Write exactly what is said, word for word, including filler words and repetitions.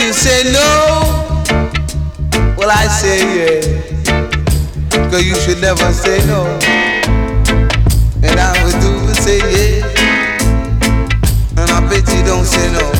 you say no, well I say yeah, cause you should never say no. And I would do say yeah, and I bet you don't say no.